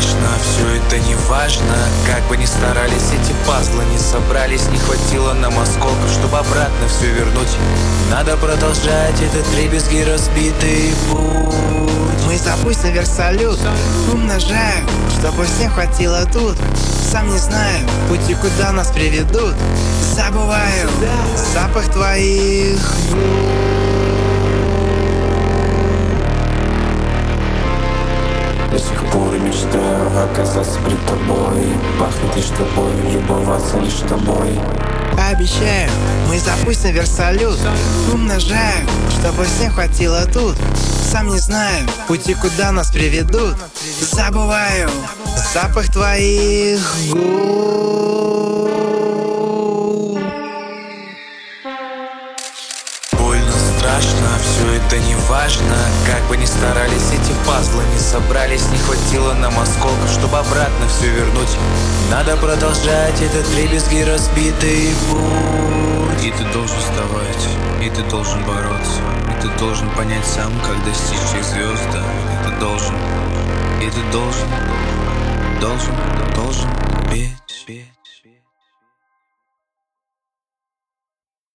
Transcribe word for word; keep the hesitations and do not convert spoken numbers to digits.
страшно, все это не важно. Как бы ни старались, эти пазлы не собрались. Не хватило нам осколков, чтобы обратно все вернуть. Надо продолжать этот дребезги разбитый путь. Мы запустим версалют, умножаем, чтобы всем хватило тут. Сам не знаю, пути куда нас приведут. Забываю запах твоих губ. До сих пор мечтаю оказаться перед тобой. Пахнет лишь тобой, любоваться лишь тобой. Обещаю, мы запустим версалют, умножаем, чтобы всем хватило тут. Сам не знаю, пути куда нас приведут. Забываю запах твоих губ. Больно, страшно, все это не важно. Как бы ни старались, эти пазлы не собрались. Не хватило нам осколков, чтобы обратно все вернуть. Надо продолжать этот дребезги разбитый путь. И ты должен вставать, и ты должен бороться. И ты должен понять сам, как достичь их звезд. Да. И ты должен, и ты должен, должен, должен петь, петь.